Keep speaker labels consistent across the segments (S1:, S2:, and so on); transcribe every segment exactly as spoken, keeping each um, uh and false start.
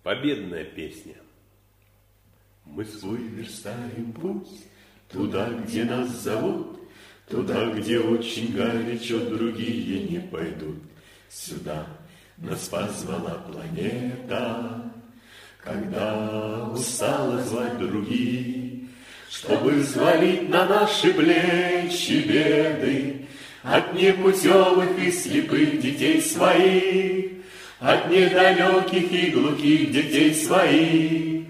S1: Победная песня.
S2: Мы свой верстаем путь туда, где нас зовут, туда, где очень горячо другие не пойдут. Сюда нас позвала планета, когда устала звать другие, чтобы взвалить на наши плечи беды от непутевых и слепых детей своих, от недалеких и глухих детей своих.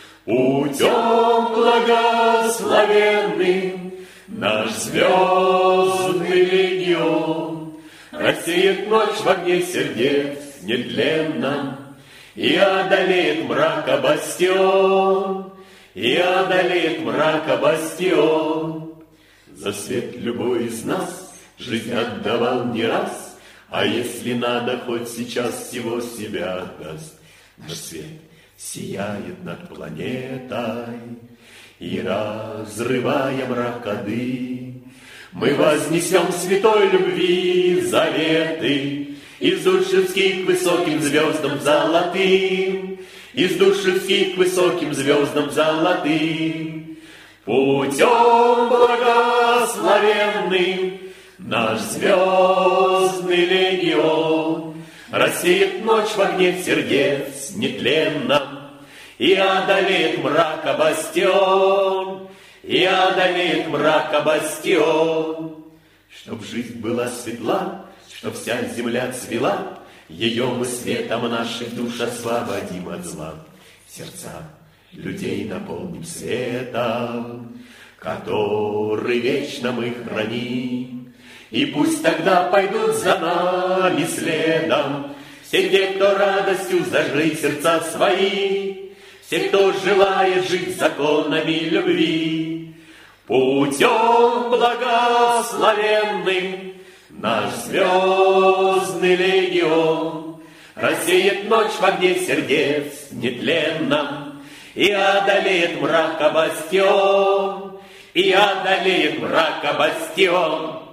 S2: Путем благословенным наш звездный легион рассеет ночь в огне сердец нетленном и одолеет мрака бастион, и одолеет мрака бастион. За свет любой из нас жизнь отдавал не раз, а если надо, хоть сейчас всего себя отдаст. Наш свет сияет над планетой, и разрывая мракоды, мы вознесем святой любви заветы из душевских к высоким звездам золотым, из душевских к высоким звездам золотым. Путем благословенным наш звездный легион рассеет ночь в огне сердец нетленном и одолеет мрака бастион, и одолеет мрака бастион. Чтоб жизнь была светла, чтоб вся земля цвела, ее мы светом наших душ освободим от зла. Сердца людей наполним светом, который вечно мы храним. И пусть тогда пойдут за нами следом все те, кто радостью зажгли сердца свои, все, кто желает жить законами любви. Путем благословенным наш звездный легион рассеет ночь в огне сердец нетленном и одолеет мрака бастион, и одолеет мрака бастион.